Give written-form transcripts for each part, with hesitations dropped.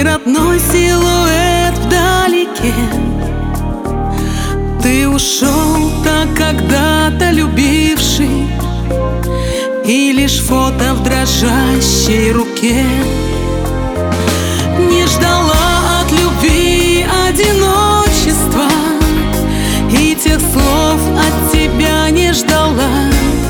и родной силуэт вдалеке. Ты ушел, так когда-то любивший, и лишь фото в дрожащей руке. Не ждала от любви одиночества, и тех слов от тебя не ждала.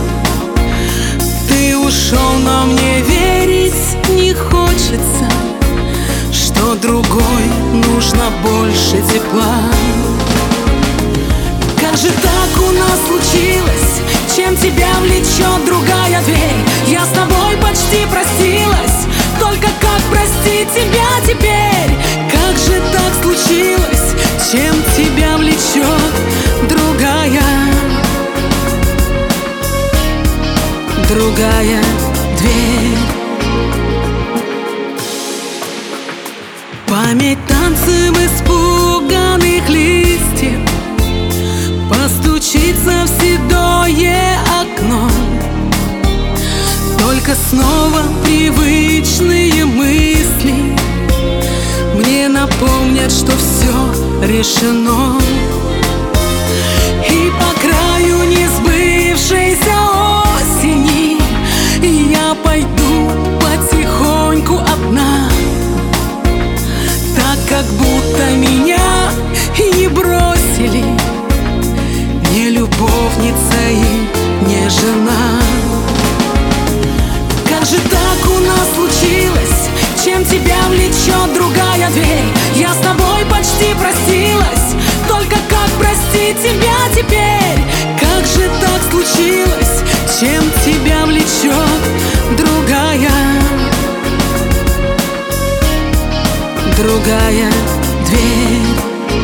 Ты ушел, но мне верить не хочется, что другой нужно больше тепла. Как же так у нас случилось? Чем тебя влечет другая дверь? Я с тобой почти простилась, только как простить тебя теперь? Как же так случилось? Чем тебя влечет другая дверь? Память танцем испуганных листьев постучится в седое окно. Только снова привычные мысли мне напомнят, что все решено. И по краю несбывшейся осени я пойду потихоньку одна, так как будто меня и не бросили, не любовница и не жена. Как же так у нас случилось? Чем тебя влечет другая дверь? Я с тобой почти простилась, только как простить тебя теперь? Как же так случилось? Чем тебя влечет другая дверь?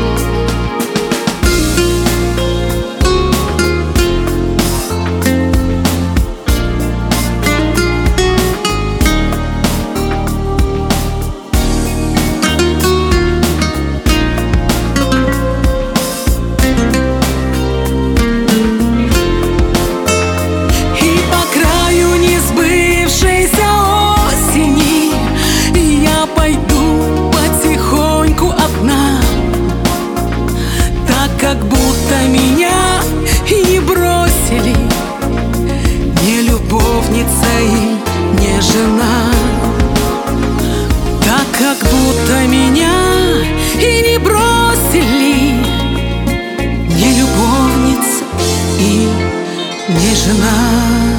Как будто меня и не бросили, не любовница и не жена. Так как будто меня и не бросили, не любовница и не жена.